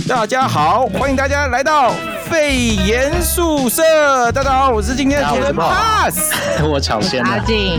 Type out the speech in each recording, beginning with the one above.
大家好，欢迎大家来到肺炎宿舍。大家好，我是今天的主持人 Pass， 我抢先了。 阿静，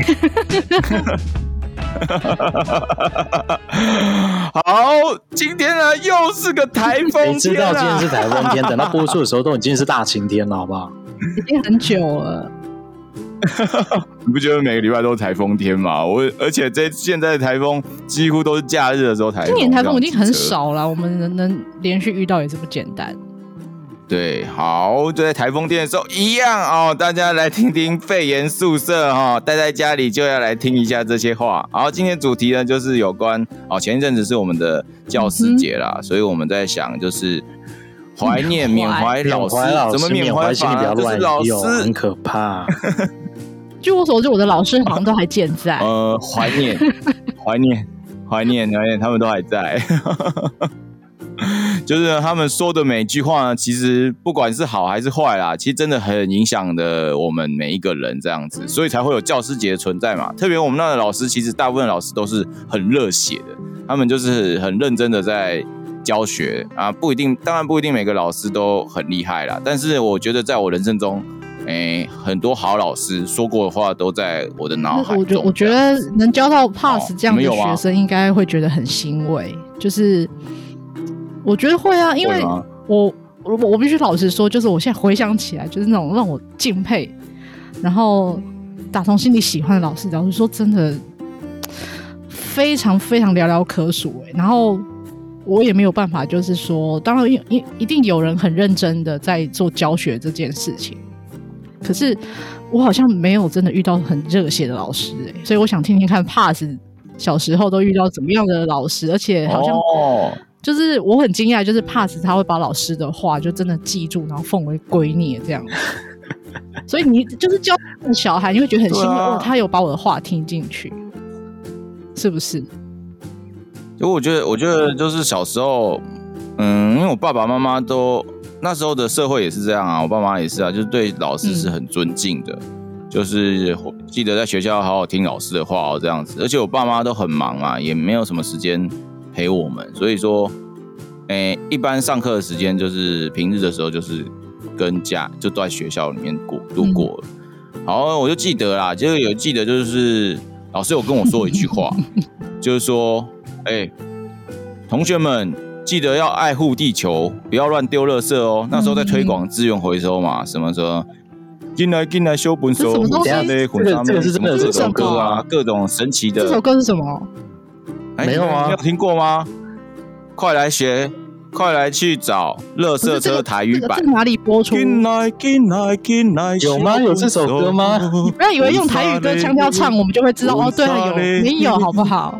好，今天呢又是个台风天， 谁知道今天是台风天？等到播出的时候都已经是大晴天了，好不好？ 已经很久了。 你不觉得每个礼拜都是台风天吗？而且现在的台风几乎都是假日的时候台风。 今年台风已经很少了，我们能连续遇到也是不简单。 对，好，就在台风天的时候一样哦，大家来听听肺炎宿舍哈，待在家里就要来听一下这些话。好，今天主题呢就是有关前一阵子是我们的教师节啦，所以我们在想就是怀念缅怀老师，怎么缅怀法呢？就是老师很可怕。 据我所知，我的老师好像都还健在。 怀念，他们都还在。就是他们说的每一句话呢，其实不管是好还是坏啦，其实真的很影响的我们每一个人这样子，所以才会有教师节的存在嘛。特别我们那的老师，其实大部分老师都是很热血的，他们就是很认真的在教学啊，当然不一定每个老师都很厉害啦，但是我觉得在我人生中，很多好老师说过的话都在我的脑海中。 我觉得能教到 Pass 这样的学生，应该会觉得很欣慰。就是我觉得会啊，因为我必须老实说，就是我现在回想起来，就是那种让我敬佩，然后打从心里喜欢的老师，老实说真的非常非常寥寥可数。然后我也没有办法，就是说，当然一定有人很认真的在做教学这件事情，可是我好像没有真的遇到很热血的老师所以我想听听看 Pass 小时候都遇到怎么样的老师，而且好像就是我很惊讶，就是 Pass 他会把老师的话就真的记住，然后奉为圭臬这样。所以你就是教小孩，你会觉得很欣慰，他有把我的话听进去，是不是？ 就我觉得就是小时候，因为我爸爸妈妈都那时候的社会也是这样啊，我爸妈也是啊，就是对老师是很尊敬的，就是记得在学校好好听老师的话这样子。而且我爸妈都很忙嘛，也没有什么时间陪我们，所以说，一般上课的时间就是平日的时候就是跟家就都在学校里面度过了。好，我就记得啦，就有记得就是老师有跟我说一句话，就是说，同学们记得要爱护地球，不要乱丢垃圾哦。那时候在推广资源回收嘛，什么进来修本收， 这个是真的这首歌啊， 各种神奇的。 这首歌是什么？ 没有啊， 你有听过吗？快来学，快来去找垃圾车台语版。 这哪里播出？ 进来， 有吗？有这首歌吗？ 你不要以为用台语歌腔调唱，我们就会知道哦。对啊，没有好不好？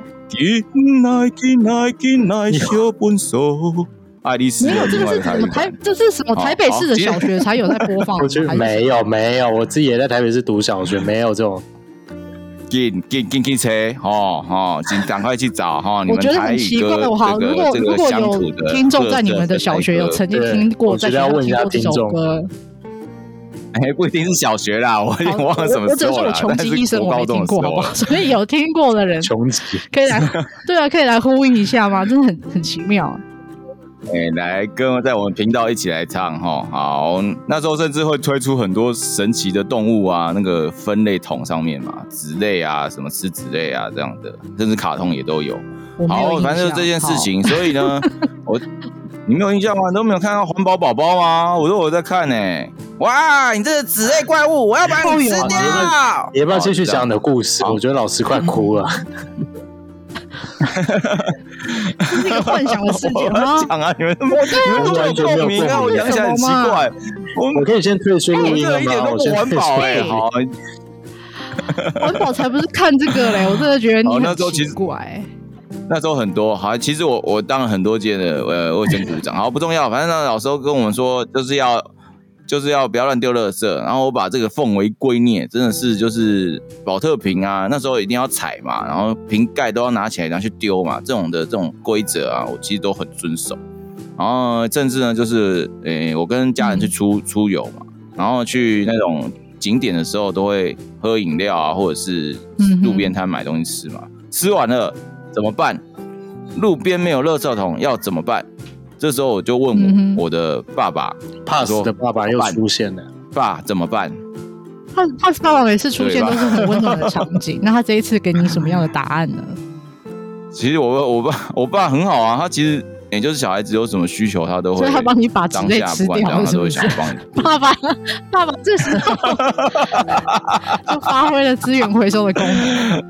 进来修本收。爱丽丝没有，这个是什么这是什么台北市的小学才有在播放？ 我觉得没有，我自己也在台北市读小学，没有这种。 进车请赶快去找你们台语歌这个乡土的。 听众在你们的小学有曾经听过，在学校听过这首歌。 不一定是小学啦，我有点忘了什么时候了。 我穷极一生我没听过，好不好？所以有听过的人， 穷极可以来，对啊，可以来呼应一下吗？真的很奇妙。 来跟在我们频道一起来唱哈。好，那时候甚至会推出很多神奇的动物啊，那个分类桶上面嘛，纸类啊，什么吃纸类啊这样的，甚至卡通也都有。好，反正就是这件事情，所以呢，你没有印象吗？你都没有看到环保宝宝吗？我说我在看哇，你这个纸类怪物，我要把你吃掉！ 你要不要继续讲你的故事？我觉得老师快哭了。 这是一个幻想的世界吗？ 讲啊，你们完全没有共鸣啊！我讲起来很奇怪。 我可以先退出录音了吗？ 我先退出。好， 环保才不是看这个嘞！我真的觉得你很奇怪。 那时候很多好，其实我当了很多届的，我先鼓掌。好，不重要，反正那老师跟我们说，就是要不要乱丢垃圾，然后我把这个奉为圭臬，真的是就是保特瓶啊，那时候一定要踩嘛，然后瓶盖都要拿起来然后去丢嘛，这种规则啊，我其实都很遵守。然后甚至呢，就是我跟家人去出游嘛，然后去那种景点的时候都会喝饮料啊，或者是路边摊买东西吃嘛，吃完了怎么办？路边没有垃圾桶要怎么办？ 这时候我就问我的爸爸 ，Pass 的爸爸又出现了， 爸怎么办？ 他爸爸每次出现都是很温暖的场景，那他这一次给你什么样的答案呢？ 其实我爸很好啊，他其实也就是小孩子有什么需求，他都会， 所以他帮你把纸类吃掉了，是不是？爸爸这时候就发挥了资源回收的功能。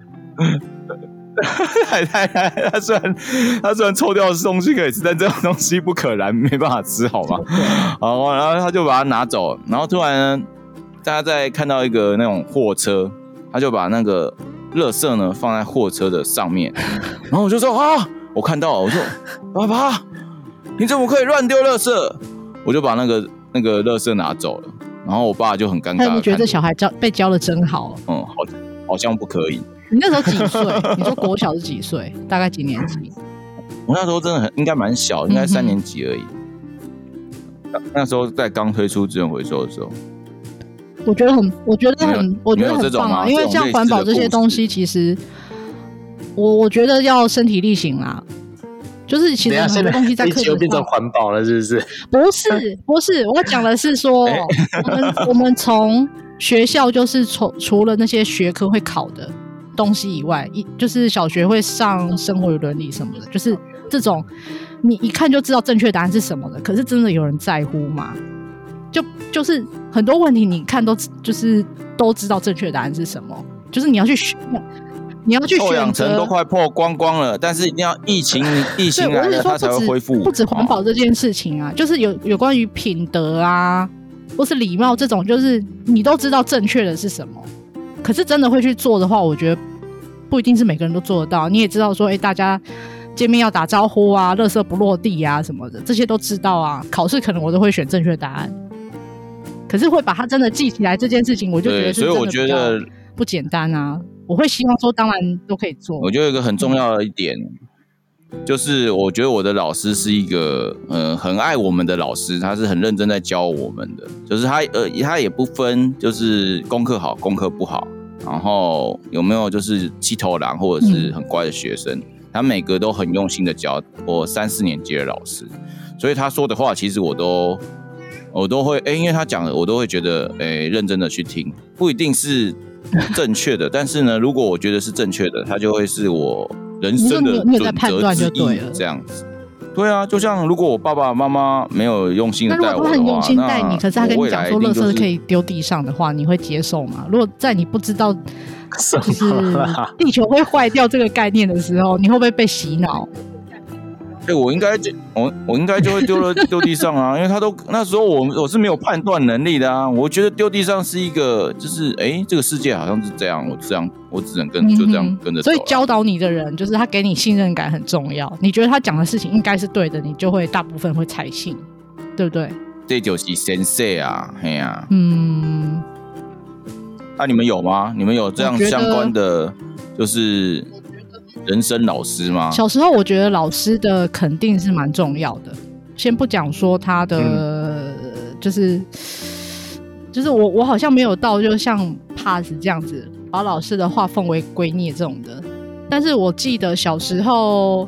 他虽然抽掉的东西可以吃，但这种东西不可燃，没办法吃，好吗？好，然后他就把它拿走，然后突然呢，大家在看到一个那种货车，他就把那个垃圾呢放在货车的上面，然后我就说啊，我看到了，我说爸爸，你怎么可以乱丢垃圾？我就把那个垃圾拿走了，然后我爸就很尴尬。 你觉得这小孩被教的真好？ 好像不可以。 你那时候几岁？你说国小是几岁？大概几年级？ 我那时候真的应该蛮小，应该3年级而已。那时候在刚推出资源回收的时候。 我觉得很棒啊！因为像环保这些东西，其实我觉得要身体力行啦。就是其实很多东西在课本上变成环保了，是不是？ 不是，我讲的是说，我们从学校就是除了那些学科会考的东西以外，就是小学会上生活与伦理什么的，就是这种你一看就知道正确答案是什么的。可是真的有人在乎吗？就是很多问题你看都知道正确答案是什么，就是你要去选臭氧层都快破光了，但是一定要疫情来了它才会恢复。 不止环保这件事情啊，就是有关于品德啊，或是礼貌这种，就是你都知道正确的是什么，可是真的会去做的话，我觉得不一定是每个人都做得到。你也知道说，大家见面要打招呼啊，垃圾不落地啊什么的，这些都知道啊。考试可能我都会选正确答案，可是会把它真的记起来这件事情，我就觉得是真的比较不简单啊。我会希望说当然都可以做。 我觉得有一个很重要的一点，就是我觉得我的老师是一个很爱我们的老师，他是很认真在教我们的，就是他也不分就是功课好功课不好，然后有没有就是七头狼或者是很乖的学生，他每个都很用心的教我3、4年级的老师，所以他说的话其实我都会因为他讲的我都会觉得认真的去听，不一定是正确的，但是呢，如果我觉得是正确的，它就会是我人生的准则之一，这样子。对啊，就像如果我爸爸妈妈没有用心的带我的话， 如果他很用心带你，可是他跟你讲说垃圾可以丢地上的话，你会接受吗？如果在你不知道就是地球会坏掉这个概念的时候，你会不会被洗脑？ 我应该就会丢地上啊，因为那时候我是没有判断能力的啊，我觉得丢地上是一个就是这个世界好像是这样，我只能就这样跟着走。 所以教导你的人就是他给你信任感很重要，你觉得他讲的事情应该是对的，你就会大部分会采信，对不对？ 这就是先生啊，嘿啊，那你们有吗？你们有这样相关的就是人生老师吗？ 小时候我觉得老师的肯定是蛮重要的，先不讲说他的就是我好像没有到就像 Pass 这样子把老师的话奉为圭臬这种的，但是我记得小时候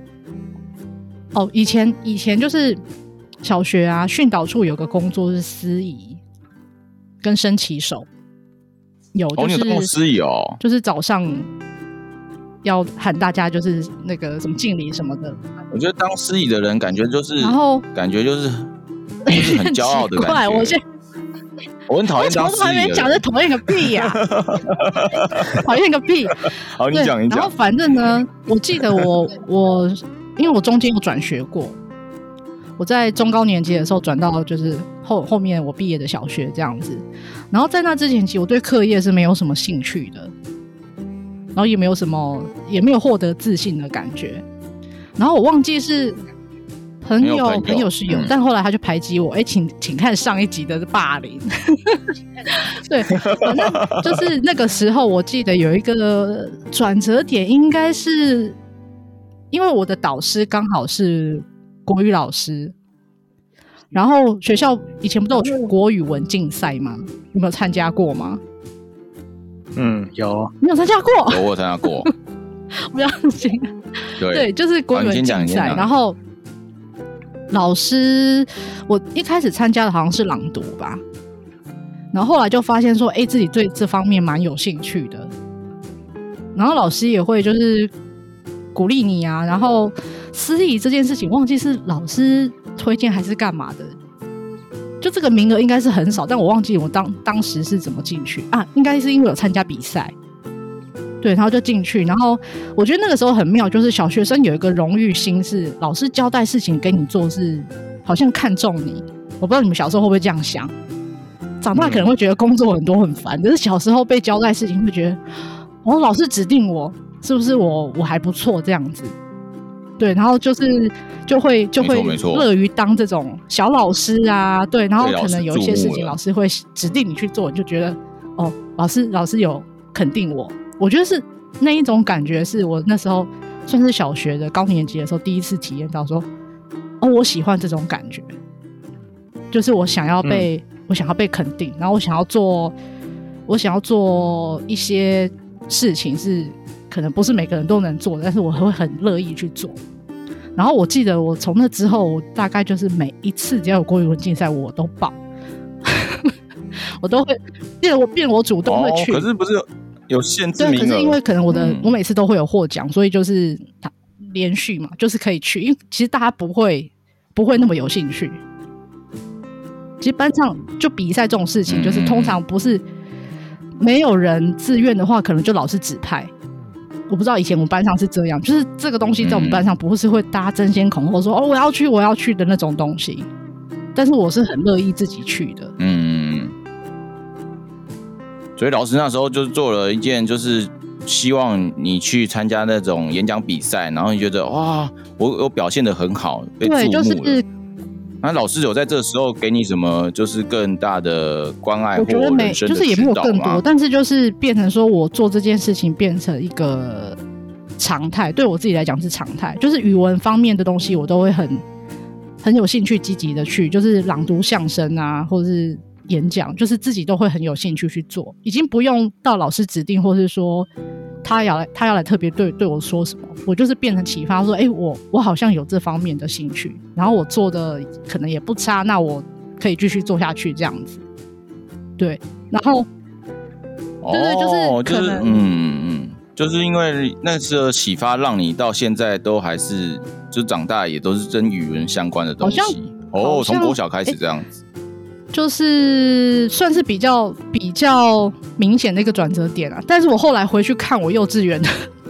以前就是小学啊，训导处有个工作是司仪跟升旗手，有就是你有当司仪哦， 就是早上要喊大家就是那个什么敬礼什么的。 我觉得当司仪的人感觉就是，然后感觉就是很骄傲的感觉。我很讨厌当司仪的人。从来没讲，就讨厌个屁呀！讨厌个屁！ 好，你讲。 然后反正呢，我记得我因为我中间有转学过，我在中高年级的时候转到就是后面我毕业的小学这样子。然后在那之前期，我对课业是没有什么兴趣的。然后也没有获得自信的感觉，然后我忘记是朋友是有，但后来他就排挤我，请看上一集的霸凌。对，反正就是那个时候，我记得有一个转折点，应该是因为我的导师刚好是国语老师，然后学校以前不都有国语文竞赛吗？有没有参加过吗？ 有。 你有参加过？ 有，我参加过。 不要紧。对，就是国语文竞赛。然后老师，我一开始参加的好像是朗读吧，然后后来就发现说，自己对这方面蛮有兴趣的，然后老师也会就是鼓励你啊，然后司仪这件事情忘记是老师推荐还是干嘛的，就这个名额应该是很少，但我忘记我当时是怎么进去啊，应该是因为有参加比赛。对，然后就进去，然后我觉得那个时候很妙，就是小学生有一个荣誉心，是老师交代事情给你做，是好像看中你。我不知道你们小时候会不会这样想，长大可能会觉得工作很多很烦，可是小时候被交代事情会觉得，老师指定我，是不是我还不错这样子？对，然后就会乐于当这种小老师啊，对，然后可能有一些事情老师会指定你去做，你就觉得老师有肯定我。我觉得是那一种感觉，是我那时候算是小学的高年级的时候第一次体验到说，我喜欢这种感觉，就是我想要被肯定，然后我想要做一些事情是可能不是每个人都能做的，但是我会很乐意去做。然后我记得我从那之后，我大概就是每一次只要有国语文竞赛我都报我都会变我主动会去。 可是不是有限制名额？ 对，可是因为可能我每次都会有获奖，所以就是连续嘛，就是可以去。因为其实大家不会那么有兴趣。其实班上就比赛这种事情，就是通常不是没有人自愿的话，可能就老师指派。我不知道以前我们班上是这样，就是这个东西在我们班上不是会大家争先恐后说我要去的那种东西，但是我是很乐意自己去的。 所以老师那时候就做了一件，就是希望你去参加那种演讲比赛，然后你觉得哇，我表现得很好，被注目了。对，就是那老师有在这时候给你什么，就是更大的关爱或人生的指导吗？ 就是也没有更多，但是就是变成说我做这件事情变成一个常态，对我自己来讲是常态。就是语文方面的东西，我都会很有兴趣，积极的去，就是朗读相声啊，或者是演讲，就是自己都会很有兴趣去做，已经不用到老师指定，或是说他要来特别对我说什么，我就是变成启发说，我好像有这方面的兴趣，然后我做的可能也不差，那我可以继续做下去这样子。对，然后对，就是可能就是因为那时候启发，让你到现在都还是就长大也都是跟语文相关的东西。从国小开始这样子。 就是算是比较明显的一个转折点啊，但是我后来回去看我幼稚园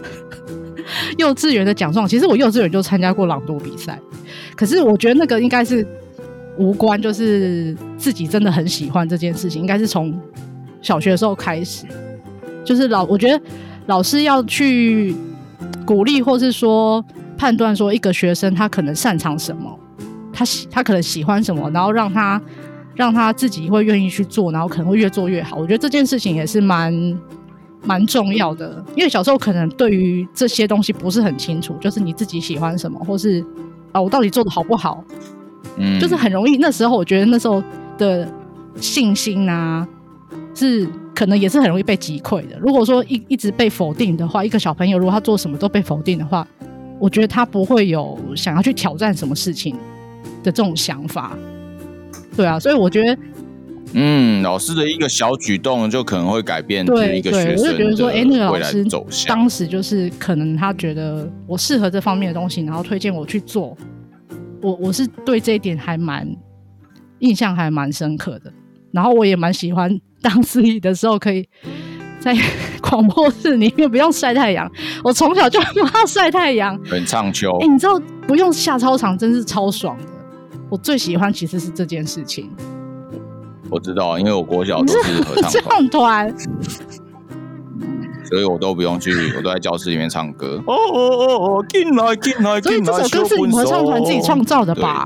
的奖状，其实我幼稚园就参加过朗读比赛，可是我觉得那个应该是无关，就是自己真的很喜欢这件事情，应该是从小学的时候开始，就是我觉得老师要去鼓励或是说判断说一个学生他可能擅长什么，他可能喜欢什么，然后让他自己会愿意去做，然后可能会越做越好。我觉得这件事情也是蛮重要的，因为小时候可能对于这些东西不是很清楚，就是你自己喜欢什么，或是我到底做的好不好，就是很容易。那时候我觉得那时候的信心啊，是可能也是很容易被击溃的。如果说一直被否定的话，一个小朋友如果他做什么都被否定的话，我觉得他不会有想要去挑战什么事情的这种想法。对啊，所以我觉得老师的一个小举动就可能会改变一个学生的未来的走向。 当时就是可能他觉得我适合这方面的东西，然后推荐我去做，我是对这一点印象还蛮深刻的。然后我也蛮喜欢当司仪的时候可以在广播室里面不用晒太阳，我从小就很怕晒太阳， 很唱秋。 你知道不用下操场真是超爽的。我最喜欢其实是这件事情。 我知道，因为我国小都是合唱团，所以我都不用去，我都在教室里面唱歌。进来， 所以这首歌是你们合唱团自己创造的吧？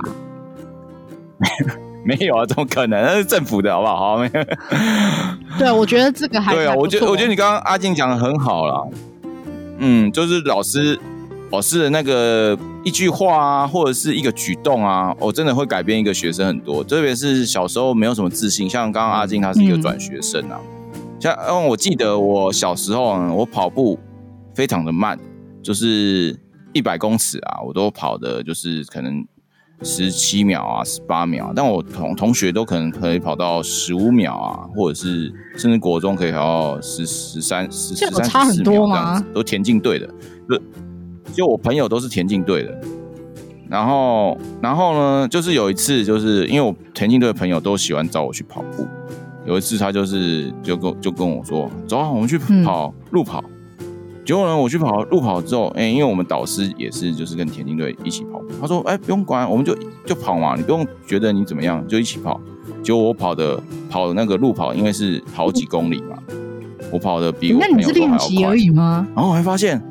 没有啊，怎么可能？那是政府的，好不好？ 对，我觉得这个还对啊，我觉得你刚刚阿静讲的很好啦。就是老师的那个一句话啊，或者是一个举动啊，真的会改变一个学生很多。特别是小时候没有什么自信，像刚刚阿静她是一个转学生啊。像我记得我小时候我跑步非常的慢，就是100公尺啊，我都跑的就是可能 17秒啊18秒，但我同学都可以跑到15秒啊，或者是甚至国中可以跑到13、14秒这样子，都田径队的，就我朋友都是田径队的。然后呢，就是有一次，就是因为我田径队的朋友都喜欢找我去跑步，有一次他就跟我说，走啊，我们去跑路跑。结果呢，我去跑路跑之后，因为我们导师也是就是跟田径队一起跑步，他说，不用管，我们就跑嘛，你不用觉得你怎么样，就一起跑。结果我跑的那个路跑，因为是好几公里嘛，我跑的比我朋友都还要快。那你是练习而已吗？然后我还发现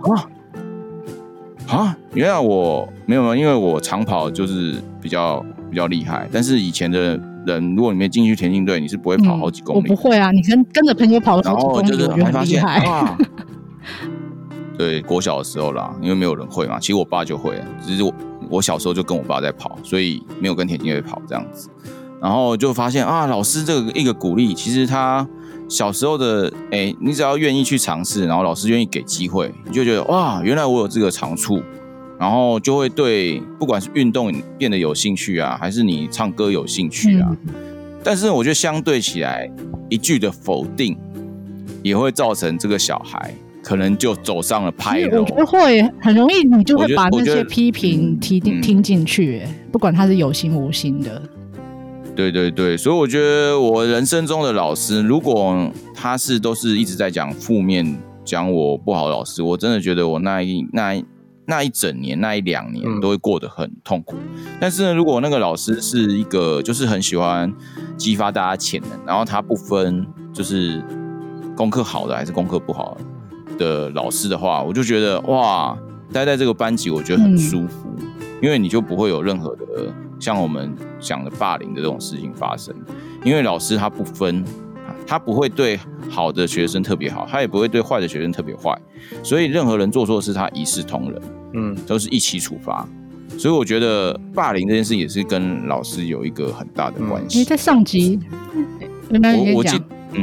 原来我没有，因为我长跑就是比较厉害，但是以前的人，如果你没进去田径队，你是不会跑好几公里。我不会啊，你跟着朋友跑好几公里，我觉得很厉害。 对，国小的时候啦，因为没有人会嘛，其实我爸就会了，只是我小时候就跟我爸在跑，所以没有跟田径队跑这样子。然后就发现老师这个一个鼓励，其实他小时候的你只要愿意去尝试，然后老师愿意给机会，你就觉得哇，原来我有这个长处，然后就会对不管是运动变得有兴趣啊，还是你唱歌有兴趣啊。但是我觉得相对起来，一句的否定也会造成这个小孩可能就走上了拍楼。 我觉得会很容易，你就会把那些批评听进去，不管他是有心无心的。 对对对，所以我觉得我人生中的老师，如果他都是一直在讲负面，讲我不好的老师，我真的觉得我那一整年、那1-2年都会过得很痛苦。但是呢，如果那个老师是一个就是很喜欢激发大家潜能，然后他不分就是功课好的还是功课不好的老师的话，我就觉得哇，待在这个班级我觉得很舒服，因为你就不会有任何的像我们讲的霸凌的这种事情发生，因为老师他不分，他不会对好的学生特别好，他也不会对坏的学生特别坏，所以任何人做错事他一视同仁，都是一起处罚。所以我觉得霸凌这件事也是跟老师有一个很大的关系。 在上集原来你讲，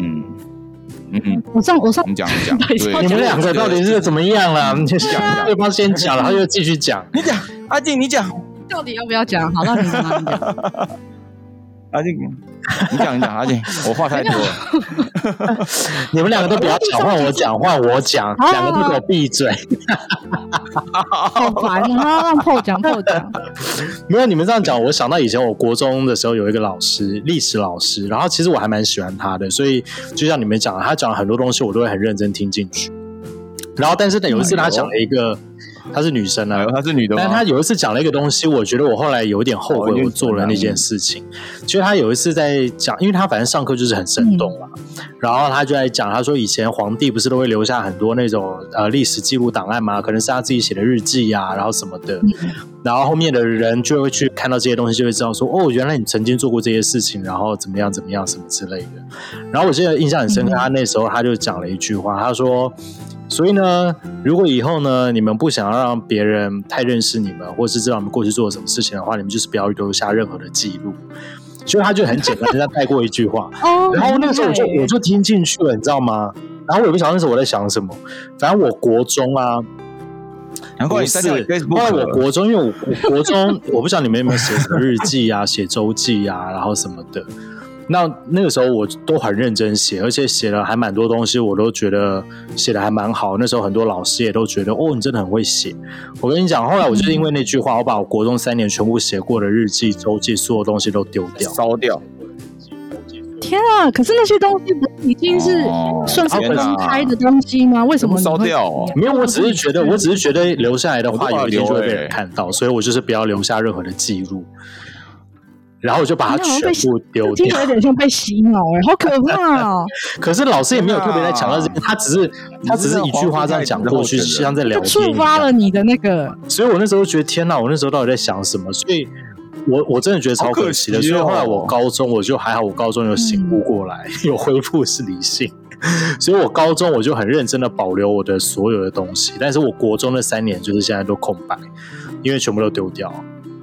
我上你讲， 你们两个到底是怎么样啦？你讲，对方先讲，然后又继续讲。 你讲，阿静，你讲， 到底要不要讲？好，那你讲。 阿静，你讲，阿静，我话太多了。 你们两个都不要讲，换我讲，两个都给我闭嘴。 好烦啊！让破讲。 没有，你们这样讲，我想到以前我国中的时候有一个老师，历史老师，然后其实我还蛮喜欢他的，所以就像你们讲的，他讲了很多东西，我都会很认真听进去。然后，但是呢，有一次他讲了一个。她是女生啊， 她是女的吗？ 但她有一次讲了一个东西，我觉得我后来有点后悔我做了那件事情。就是她有一次在讲，因为她反正上课就是很生动嘛，然后她就在讲，她说以前皇帝不是都会留下很多那种历史记录档案吗？可能是他自己写的日记啊，然后什么的，然后后面的人就会去看到这些东西，就会知道说哦，原来你曾经做过这些事情，然后怎么样什么之类的。然后我记得印象很深刻，他那时候他就讲了一句话，他说。所以呢，如果以后呢，你们不想要让别人太认识你们，或是知道你们过去做了什么事情的话，你们就是不要留下任何的记录。所以他就很简单的带过一句话，然后那个时候我就听进去了，你知道吗？然后我也不晓得那时候我在想什么，反正我国中啊，不是，后来我国中，因为我国中我不知道你们有没有写什么日记啊、写周记啊，然后什么的。那个时候我都很认真写，而且写了还蛮多东西，我都觉得写的还蛮好。那时候很多老师也都觉得哦，你真的很会写。我跟你讲，后来我就是因为那句话，我把我国中3年全部写过的日记、周记，所有东西都丢掉、 烧掉。 天啊！可是那些东西已经是算是公开的东西吗？为什么烧掉？ 没有，我只是觉得留下来的话，有一天就会被人看到，所以我就是不要留下任何的记录。然后我就把它全部丢掉， 听起来有点像被洗脑好可怕哦！ 可是老师也没有特别在强调这个，他只是一句话这样讲过去，像在聊天， 触发了你的那个。 所以我那时候觉得天哪，我那时候到底在想什么？所以我真的觉得超可惜的。所以后来我高中我就还好，我高中有醒悟过来，有恢复是理性。所以我高中我就很认真的保留我的所有的东西，但是我国中那3年就是现在都空白，因为全部都丢掉。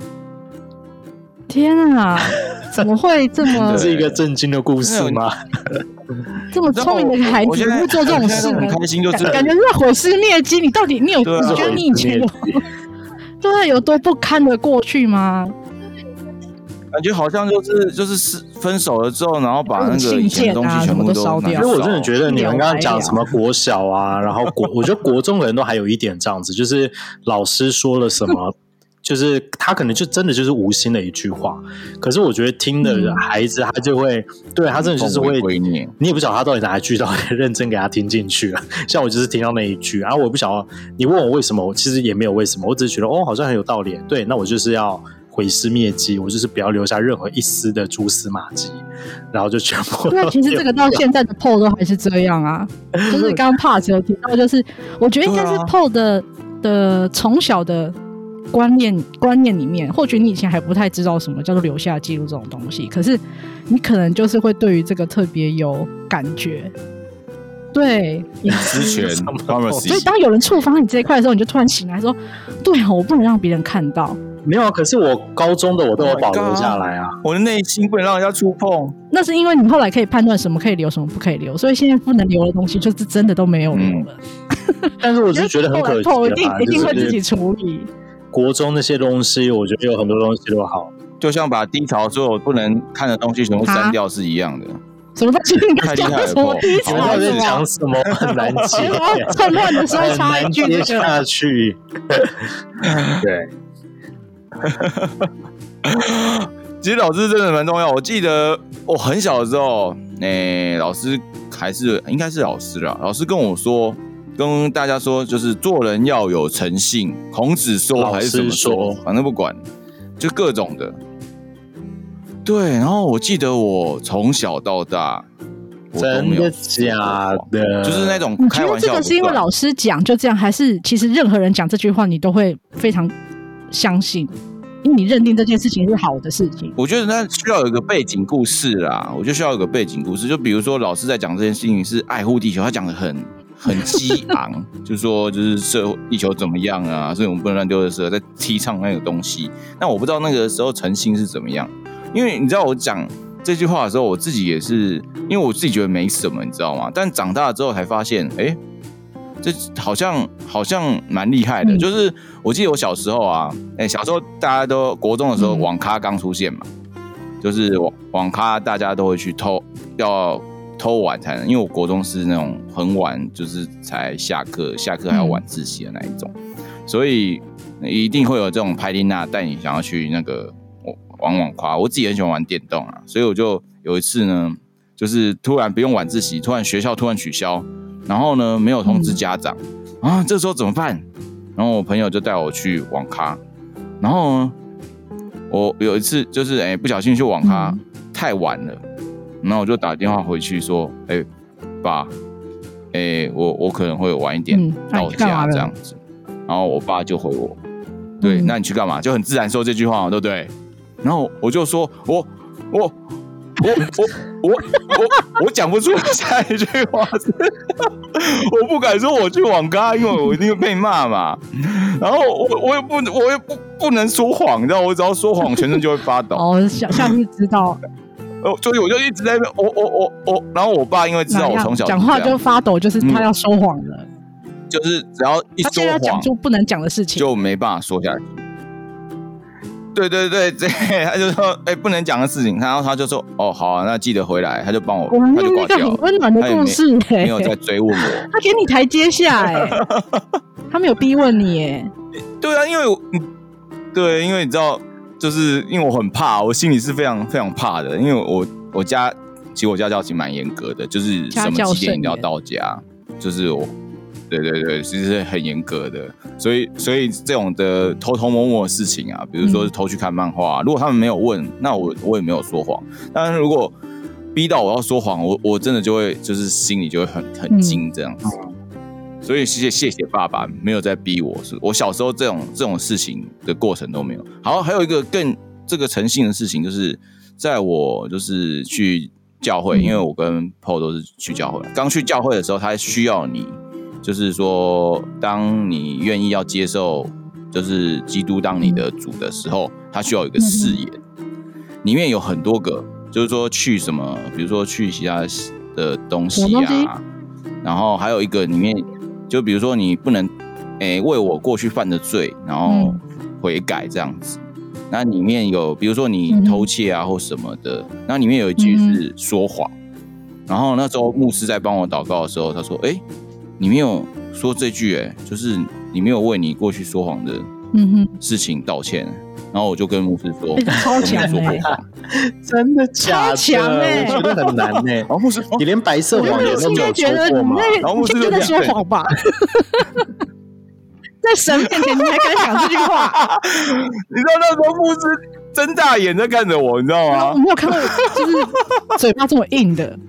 天啊，怎么会这么？ 这是一个震惊的故事吗？ 这么聪明的孩子会做这种事呢？ 很开心，就是感觉是在毁尸灭迹。你觉得你以前有对有多不堪的过去吗？ 感觉好像就是分手了之后，然后把那个以前的东西全部都烧掉。 因为我真的觉得你们刚刚讲什么国小啊，然后我觉得国中可能都还有一点这样子，就是老师说了什么。就是他可能就真的就是无心的一句话，可是我觉得听的孩子他就会，对他真的就是会，你也不晓得他到底哪一句到底认真给他听进去了。像我就是听到那一句，然后我不晓得你问我为什么，我其实也没有为什么，我只是觉得好像很有道理。对，那我就是要毁尸灭迹，我就是不要留下任何一丝的蛛丝马迹，然后就全部。 对，其实这个到现在的 PO 都还是这样啊，就是刚刚 Pass 有提到，就是我觉得应该是 PO 的从小的。观念里面，或许你以前还不太知道什么叫做留下记录这种东西，可是你可能就是会对于这个特别有感觉。对， 隐私权， 所以当有人触发你这一块的时候，你就突然醒来说：“对啊，我不能让别人看到。” 没有啊，可是我高中的我都有保留下来啊， 我的内心不能让人家触碰。 那是因为你后来可以判断什么可以留，什么不可以留，所以现在不能留的东西就是真的都没有留了。 但是我是觉得很可惜一定会自己处理。 国中那些东西，我觉得有很多东西都好， 就像把低潮所有不能看的东西全部删掉是一样的。 什么东西？ 太厉害了！ 什么低潮？ 我在讲什么？很难接。 趁乱的时候插一句， 接下去。对。 其实老师真的蛮重要。我记得我很小的时候，老师应该是老师啦。老师跟我说。跟大家说，就是做人要有诚信。孔子说还是怎么说？反正不管，就各种的。对，然后我记得我从小到大，我都没有真的假的？ 就是那种开玩笑。 这个是因为老师讲就这样，还是其实任何人讲这句话，你都会非常相信？因为你认定这件事情是好的事情。 我觉得那需要有一个背景故事啦。我就需要有一个背景故事，就比如说老师在讲这件事情是爱护地球，他讲的很激昂，就是说，就是地球怎么样啊，所以我们不能乱丢垃圾，在提倡那个东西。那我不知道那个时候诚信是怎么样，因为你知道我讲这句话的时候，我自己也是，因为我自己觉得没什么，你知道吗？但长大之后才发现，这好像蛮厉害的。就是我记得我小时候啊，小时候大家都国中的时候，网咖刚出现嘛，就是网咖大家都会去偷晚才能，因为我国中是那种很晚，就是才下课还要晚自习的那一种，所以一定会有这种派丽娜带你想要去那个玩网咖。我自己很喜欢玩电动啊，所以我就有一次呢，就是突然不用晚自习，学校突然取消，然后呢没有通知家长啊，这时候怎么办？然后我朋友就带我去网咖，然后呢，我有一次就是不小心去网咖太晚了。然后我就打电话回去说：“爸，我可能会晚一点到家这样子。”然后我爸就回我：“对，那你去干嘛？”就很自然说这句话，对不对？然后我就说：“我讲不出下一句话，我不敢说我去网咖，因为我一定会被骂嘛。然后我也不能说谎，你知道，我只要说谎，全身就会发抖。 哦，下次知道。 所以我就一直在那边，然后我爸因为知道我从小讲话就发抖，就是他要说谎了， 就是只要一说谎，他讲出不能讲的事情， 就没办法说下去。对，他就说不能讲的事情，然后他就说好啊，那记得回来，他就帮我，他就挂掉了。很温暖的故事， 没有再追问我， 他给你台阶下，他没有逼问你， 对啊，因为你知道。就是因为我很怕，我心里是非常非常怕的，因为我家其实我家教其实蛮严格的，就是什么几点一定要到家，就是对，其实是很严格的，所以这种的偷偷摸摸的事情啊，比如说是偷去看漫画，如果他们没有问，那我也没有说谎，但是如果逼到我要说谎，我真的就会就是心里就会很惊这样子。所以谢谢爸爸没有在逼我，我小时候这种事情的过程都没有。好，还有一个更这个诚信的事情，就是在我就是去教会，因为我跟 Paul 都是去教会。刚去教会的时候，他需要你，就是说，当你愿意要接受就是基督当你的主的时候，他需要有一个誓言，里面有很多个，就是说去什么，比如说去其他的东西啊，然后还有一个里面。就比如说你不能为我过去犯的罪然后悔改这样子， 那里面有比如说你偷窃啊或什么的，那里面有一句是说谎，然后那时候牧师在帮我祷告的时候，他说：“你没有说这句，就是你没有为你过去说谎的事情道歉。”然后我就跟牧师说：“ 超强真的假的？ 超强我觉得很难然后牧师你连白色谎言都没有说过吗？ 然后牧师就在说谎吧。”在神面前，你还敢讲这句话？ 你知道那时候牧师睁大眼在看着我，你知道吗？ 我没有看到，就是嘴巴这么硬的。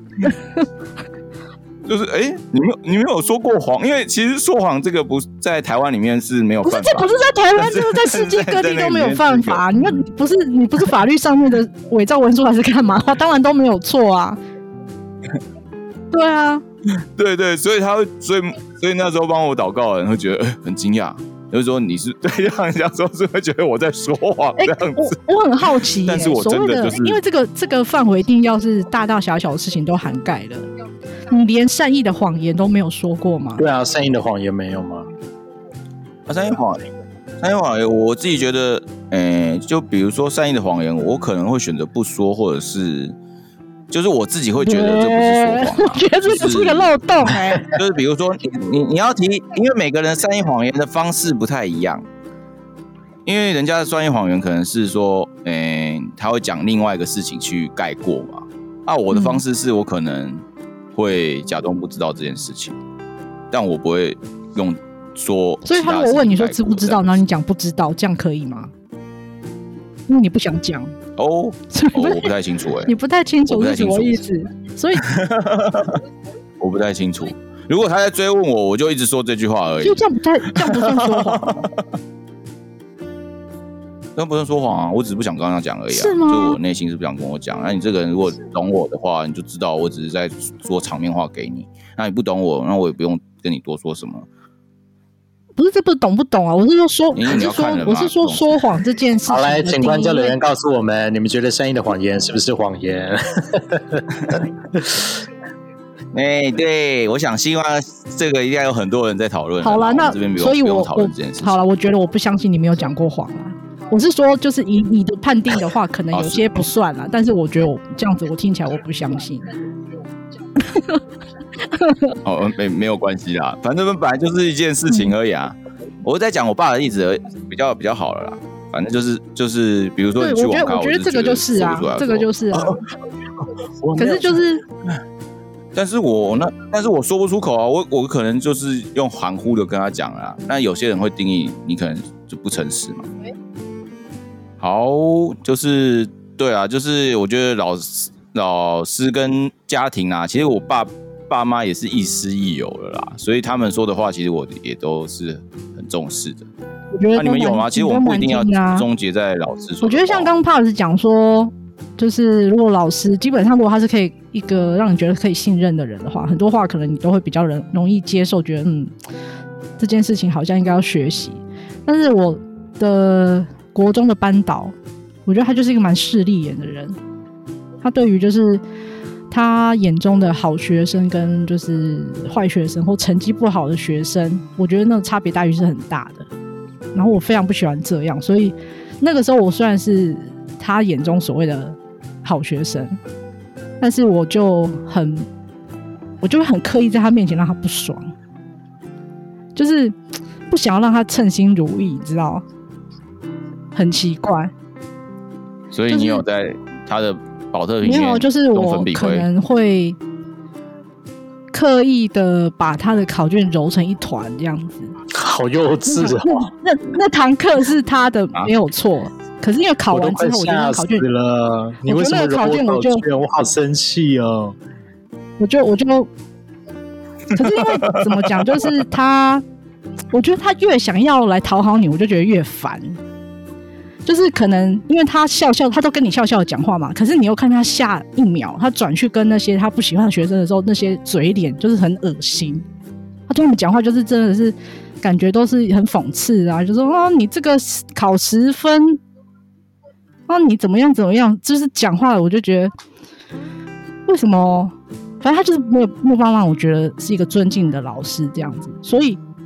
就是你没有说过谎，因为其实说谎这个不在台湾里面是没有犯法。 这不是在台湾，这是在世界各地都没有犯法。你不是法律上面的伪造文书还是干嘛？当然都没有错啊。对啊。 对，所以那时候帮我祷告的人会觉得很惊讶，就是说你是对让人家说是会觉得我在说谎这样子。 我很好奇， 但是我真的就是因为这个范围一定要是大大小小的事情都涵盖了，你连善意的谎言都没有说过吗？ 对啊，善意的谎言没有吗？ 善意谎言，我自己觉得，就比如说善意的谎言，我可能会选择不说，或者是。就是我自己会觉得这不是说谎， 我觉得这是个漏洞就是比如说你要提，因为每个人善意谎言的方式不太一样，因为人家的善意谎言可能是说，他会讲另外一个事情去盖过嘛。我的方式是我可能会假装不知道这件事情，但我不会用说。 所以他如果问你说知不知道，然后你讲不知道，这样可以吗？因为你不想讲。 我不太清楚你不太清楚是什么意思？所以我不太清楚。如果他在追问我，我就一直说这句话而已。 就这样不算说谎。 那不算说谎啊，我只是不想跟他讲而已啊。 是吗？ 就我内心是不想跟我讲。那你这个人如果懂我的话，你就知道我只是在说场面话给你。那你不懂我，那我也不用跟你多说什么。 不是，这不是懂不懂啊？我是说说谎这件事情。 好，来，请观众留言告诉我们，你们觉得善意的谎言是不是谎言？ 对，我想希望这个应该有很多人在讨论。 好了，那这边所以我讨论这件事情。 好了，我觉得我不相信你没有讲过谎啊。我是说，就是以你的判定的话，可能有些不算啦，但是我觉得这样子我听起来我不相信。 没有关系啦，反正本来就是一件事情而已啊。我在讲我爸的例子比较好了啦。反正就是，比如说你去网咖， 我觉得这个就是啊，这个就是啊。可是就是， 但是我说不出口啊，我可能就是用含糊的跟他讲啦。那有些人会定义你可能就不诚实嘛。好，就是对啊，就是我觉得老师跟家庭啊，其实我爸妈也是亦师亦友了啦，所以他们说的话，其实我也都是很重视的。 我觉得那你们有吗？其实我们不一定要终结在老师说的话。 我觉得像刚帕斯讲说，就是如果老师基本上如果他是可以一个让你觉得可以信任的人的话，很多话可能你都会比较容易接受，觉得这件事情好像应该要学习。但是我的国中的班导，我觉得他就是一个蛮势利眼的人。他对于就是他眼中的好学生跟就是坏学生或成绩不好的学生，我觉得那个差别待遇是很大的。然后我非常不喜欢这样，所以那个时候我虽然是他眼中所谓的好学生，但是我就会很刻意在他面前让他不爽，就是不想要让他称心如意，你知道吗？很奇怪。 所以你有在他的保特瓶里面没有，就是我可能会刻意的把他的考卷揉成一团这样子。 好幼稚哦！ 那堂课是他的没有错，可是因为考完之后，我觉得那考卷了，你为什么揉我考卷？我好生气哦！ 我就，可是因为怎么讲，就是他，我觉得他越想要来讨好你，我就觉得越烦。就是可能因为他他都跟你笑笑的讲话嘛，可是你又看他下一秒，他转去跟那些他不喜欢的学生的时候，那些嘴脸就是很恶心。他对他们讲话就是真的是感觉都是很讽刺啊，就说你这个考10分，你怎么样，就是讲话我就觉得为什么，反正他就是没有办法让我觉得是一个尊敬的老师这样子，所以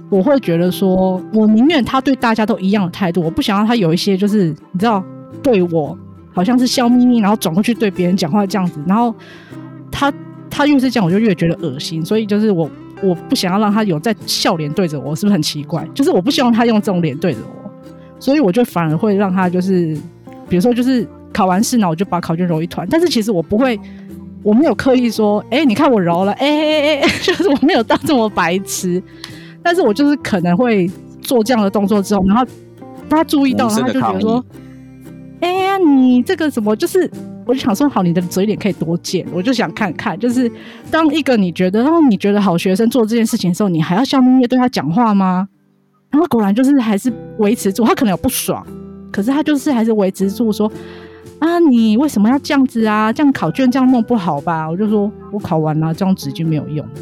我会觉得说，我宁愿他对大家都一样的态度，我不想让他有一些就是你知道对我好像是笑眯眯，然后转过去对别人讲话这样子，然后他越是这样，我就越觉得恶心，所以就是我不想要让他有在笑脸对着我，是不是很奇怪？就是我不希望他用这种脸对着我，所以我就反而会让他就是，比如说就是考完试呢，我就把考卷揉一团，但是其实我不会，我没有刻意说，你看我揉了，就是我没有到这么白痴，但是我就是可能会做这样的动作之后，然后他注意到，然后他就觉得说，你这个什么就是。我就想说，好，你的嘴脸可以多贱，我就想看看，就是当一个你觉得好学生做这件事情的时候，你还要笑眯眯对他讲话吗？然后果然就是还是维持住，他可能有不爽，可是他就是还是维持住说啊，你为什么要这样子啊？这样考卷这样弄不好吧？我就说我考完了，这张纸已经没有用了，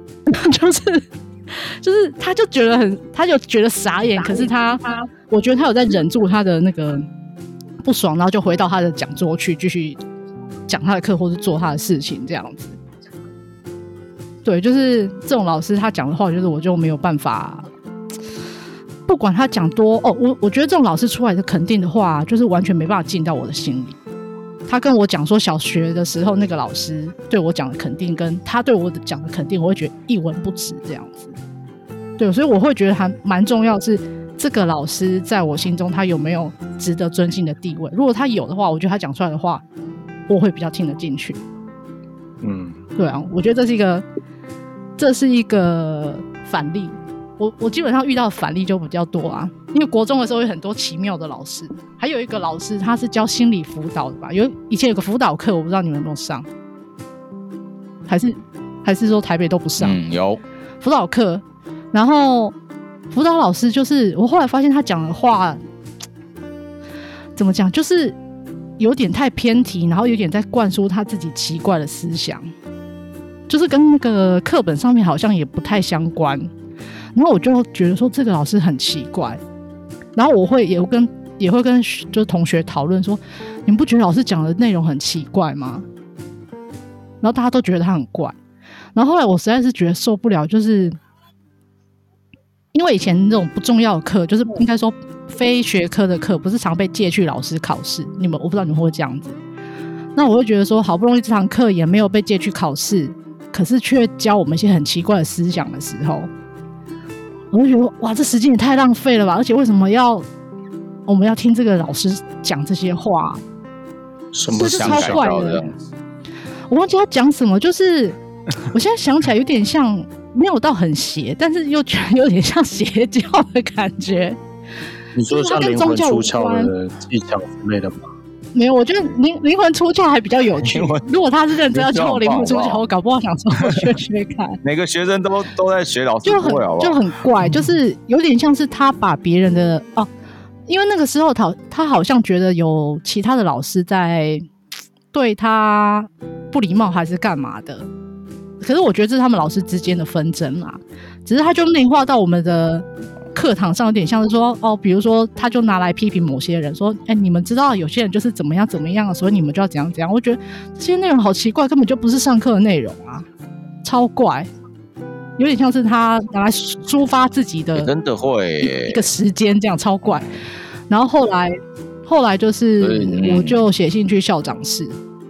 就是他就觉得傻眼，可是我觉得他有在忍住他的那个。不爽，然后就回到他的讲桌去继续讲他的课或是做他的事情这样子。对，就是这种老师他讲的话，就是我就没有办法，不管他讲多我觉得这种老师出来的肯定的话，就是完全没办法进到我的心里。他跟我讲说小学的时候那个老师对我讲的肯定，跟他对我讲的肯定，我会觉得一文不值这样子。对，所以我会觉得还蛮重要的是。这个老师在我心中他有没有值得尊敬的地位，如果他有的话，我觉得他讲出来的话我会比较听得进去。对啊，我觉得这是一个反例，我基本上遇到的反例就比较多啊，因为国中的时候有很多奇妙的老师，还有一个老师他是教心理辅导的吧，以前有个辅导课，我不知道你们有没有上，还是说台北都不上？ 有辅导课，然后辅导老师就是我后来发现他讲的话怎么讲，就是有点太偏题，然后有点在灌输他自己奇怪的思想，就是跟那个课本上面好像也不太相关。然后我就觉得说这个老师很奇怪，然后我也会跟就是同学讨论说，你们不觉得老师讲的内容很奇怪吗？然后大家都觉得他很怪。然后后来我实在是觉得受不了，就是因为以前那种不重要的课，就是应该说非学科的课，不是常被借去老师考试，我不知道你们会不会这样子。那我会觉得说，好不容易这堂课也没有被借去考试，可是却教我们一些很奇怪的思想的时候，我就觉得哇，这时间也太浪费了吧！而且为什么我们要听这个老师讲这些话？ 什么是超怪的？我忘记他讲什么，就是我现在想起来有点像，没有到很邪，但是又觉得有点像邪教的感觉。 你说像灵魂出窍的技巧之类的吗？ 没有，我觉得灵魂出窍还比较有趣。如果他是认真要教我灵魂出窍，我搞不好想说我学看。 每个学生都在学老师不会好不好？ 就很怪，就是有点像是他把别人的因为那个时候他好像觉得有其他的老师在对他不礼貌还是干嘛的，可是我觉得这是他们老师之间的纷争啦。只是他就内化到我们的课堂上，有点像是说比如说他就拿来批评某些人说，你们知道有些人就是怎么样怎么样，所以你们就要怎样怎样。我觉得这些内容好奇怪，根本就不是上课的内容啊，超怪，有点像是他拿来抒发自己的， 真的会一个时间这样，超怪。然后后来就是我就写信去校长室。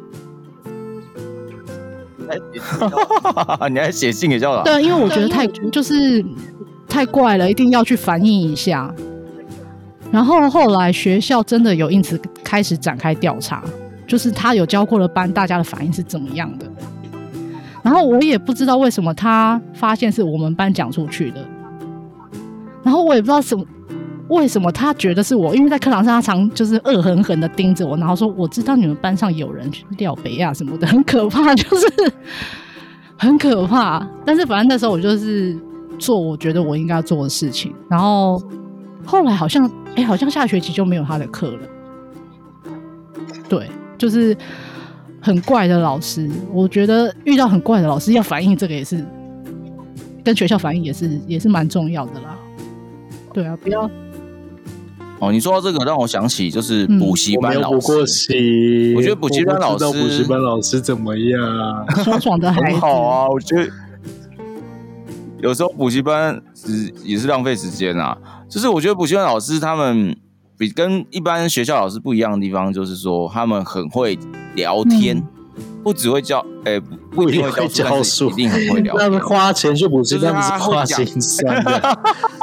你还写信给校长？ 对，因为我觉得太怪了，一定要去反映一下。然后后来学校真的有因此开始展开调查，就是他有教过的班，大家的反应是怎么样的。然后我也不知道为什么他发现是我们班讲出去的，然后我也不知道为什么他觉得是我，因为在课堂上他常就是恶狠狠的盯着我，然后说我知道你们班上有人廖北亚什么的，很可怕，就是很可怕。但是反正那时候我就是做我觉得我应该做的事情，然后后来好像下学期就没有他的课了。对，就是很怪的老师，我觉得遇到很怪的老师要反映这个也是跟学校反映也是蛮重要的啦。对啊，不要。 你说到这个让我想起就是补习班老师。 我没有补过习， 我觉得补习班老师， 我不知道补习班老师怎么样， 爽爽的孩子很好啊，我觉得有时候补习班也是浪费时间啊。就是我觉得补习班老师他们跟一般学校老师不一样的地方，就是说他们很会聊天，不只会教，不一定会教书，一定很会聊天。 那花钱去补习班不是花心酸的。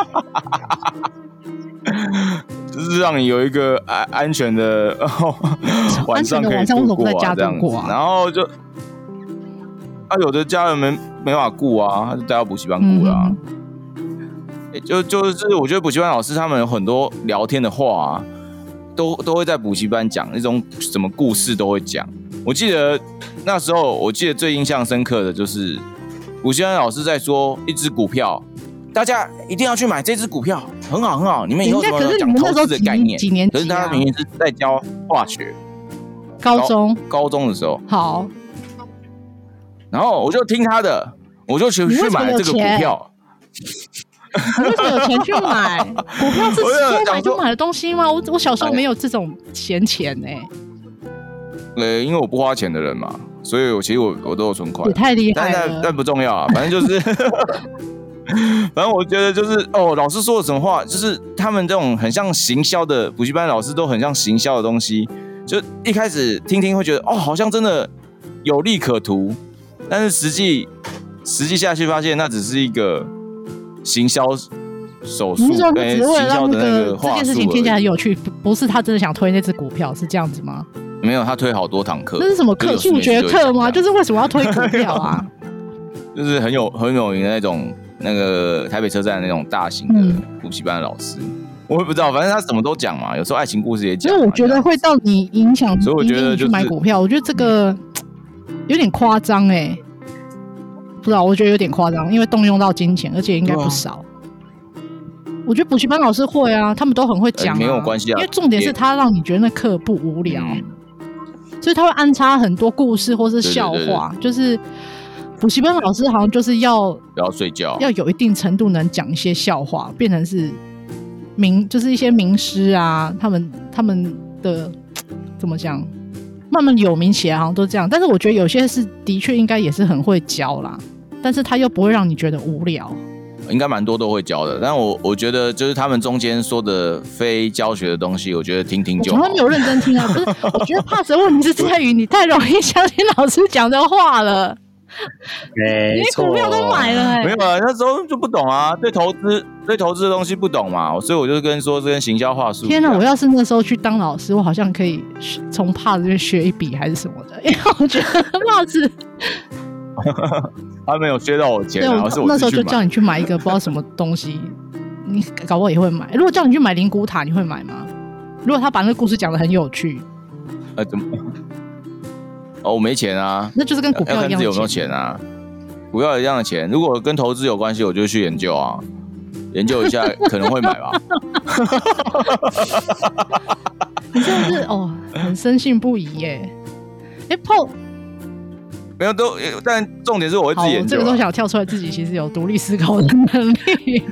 就是让你有一个安全的晚上可以度过啊，这样子。然后就有的家人没法顾啊，他就带到补习班顾了啊。就是我觉得补习班老师他们有很多聊天的话啊，都会在补习班讲，那种什么故事都会讲。我记得那时候，最印象深刻的就是补习班老师在说一只股票。大家一定要去买这只股票，很好很好。你们以后怎么讲投资的概念？ 几年级啊？ 可是他明明是在教化学。高中的时候。 好。 然后我就听他的，我就去买这个股票。 你为什么有钱去买？股票是说买就买的东西吗？我小时候没有这种闲钱因为我不花钱的人嘛，所以其实我都有存款。 也太厉害了。 但不重要啊，反正就是。反正我觉得就是老师说的什么话，就是他们这种很像行销的补习班老师都很像行销的东西，就一开始听会觉得好像真的有利可图，但是实际下去发现那只是一个行销手术， 你说只为了让那个这件事情听起来很有趣，不是他真的想推那只股票，是这样子吗？ 没有，他推好多堂课。 那是什么课？数学课吗？就是为什么要推股票啊？ 就是很有名的那种。那个台北车站的那种大型的补习班的老师，我也不知道，反正他什么都讲嘛，有时候爱情故事也讲。 所以我觉得会到你影响， 所以我觉得去买股票，我觉得这个有点夸张不知道，我觉得有点夸张，因为动用到金钱，而且应该不少。我觉得补习班老师会啊，他们都很会讲， 没有关系啊， 因为重点是他让你觉得那课不无聊，所以他会安插很多故事或是笑话， 对对对， 就是补习班老师好像就是不要睡觉， 要有一定程度能讲一些笑话，变成是就是一些名师啊，他们的怎么讲，慢慢有名起来好像都这样。但是我觉得有些是的确应该也是很会教啦，但是他又不会让你觉得无聊。 应该蛮多都会教的，但我觉得就是他们中间说的非教学的东西，我觉得听就好。 我从来没有认真听啊，不是？我觉得怕的问题是在于你太容易相信老师讲的话了。 没错， 你股票都买了没有啊？那时候就不懂啊，对投资的东西不懂嘛，所以我就跟说这跟行销话术。 天哪！我要是那时候去当老师，我好像可以从帕子这边学一笔还是什么的，因为我觉得帕子他没有学到我钱，然后是我那时候就叫你去买一个不知道什么东西，你搞不好也会买。如果叫你去买灵骨塔，你会买吗？如果他把那个故事讲得很有趣， 怎么？我没钱啊， 那就是跟股票一样的钱。 要看自己有没有钱啊，股票一样的钱。如果跟投资有关系，我就去研究啊，研究一下可能会买吧。 你真的是很深信不疑耶。Paul 没有但重点是我会自己研究。 这个都想跳出来，自己其实有独立思考的能力。